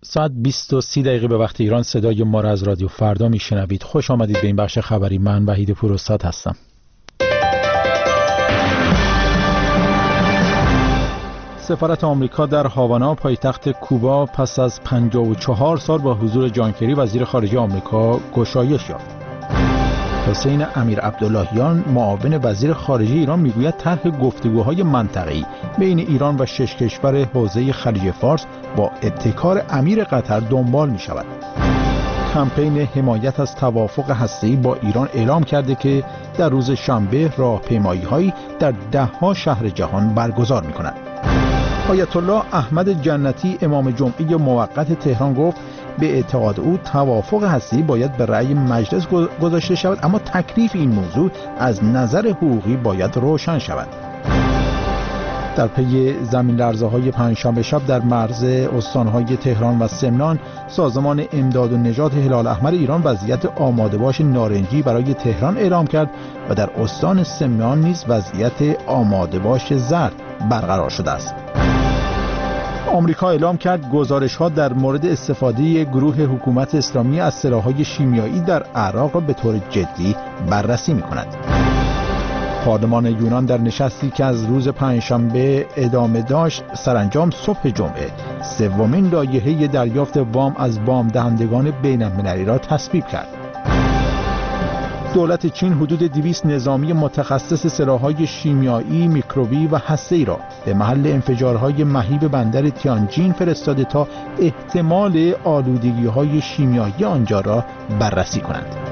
ساعت 20:30 به وقت ایران صدای ما را از رادیو فردا میشنوید. خوش آمدید به این بخش خبری. من وحید پوراستاد هستم. سفارت آمریکا در هاوانا پایتخت کوبا پس از 54 سال با حضور جان کری وزیر خارجه آمریکا گشایش یافت. حسین امیر عبداللهیان معاون وزیر خارجه ایران میگوید طرح گفتگوهای منطقه‌ای بین ایران و 6 کشور حوزه خلیج فارس با ابتکار امیر قطر دنبال می شود. کمپین حمایت از توافق هسته‌ای با ایران اعلام کرده که در روز شنبه راهپیمایی‌هایی در 10 شهر جهان برگزار می‌کند. آیت الله احمد جنتی امام جمعه موقت تهران گفت به اعتقاد او توافق هسته‌ای باید به رأی مجلس گذاشته شود، اما تکلیف این موضوع از نظر حقوقی باید روشن شود. در پی زمین لرزه‌های پنجشنبه شب در مرز استان‌های تهران و سمنان، سازمان امداد و نجات هلال احمر ایران وضعیت آماده باش نارنجی برای تهران اعلام کرد و در استان سمنان نیز وضعیت آماده باش زرد برقرار شده است. آمریکا اعلام کرد گزارش‌ها در مورد استفاده گروه حکومت اسلامی از سلاح‌های شیمیایی در عراق را به طور جدی بررسی می‌کند. پارلمان یونان در نشستی که از روز پنجشنبه ادامه داشت، سرانجام صبح جمعه سومین لایحه دریافت وام از وام دهندگان بین‌المللی را تصویب کرد. دولت چین حدود 200 نظامی متخصص سلاح‌های شیمیایی، میکروبی و هسته‌ای را به محل انفجارهای مهیب بندر تیانجین فرستاده تا احتمال آلودگی‌های شیمیایی آنجا را بررسی کنند.